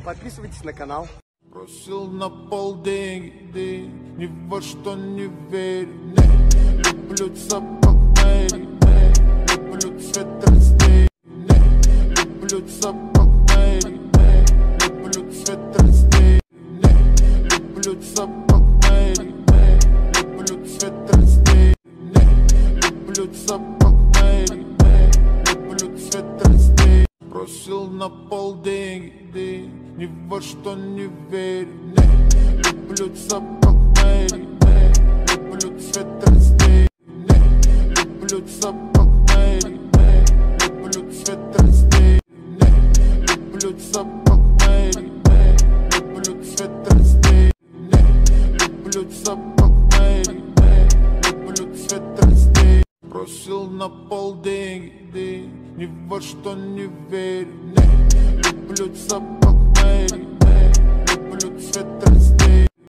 Подписывайтесь на канал. Бросил на пол деньги, ни во что не верю, не люблю запах Мэри, не люблю цвет растений, не люблю запах Мэри, не люблю цвет растений, не люблю запах Мэри, не люблю цвет растений, не люблю запах Мэри, не люблю цвет растений. Бросил на пол деньги, ни во что не верю, не люблю запах Мэри, не люблю цвет растений, не люблю запах Мэри, не люблю цвет растений, не люблю запах Мэри, не люблю цвет растений, не люблю запах Мэри, не люблю цвет растений. Бросил на пол деньги, ни во что не верю, не люблю запах Мэри.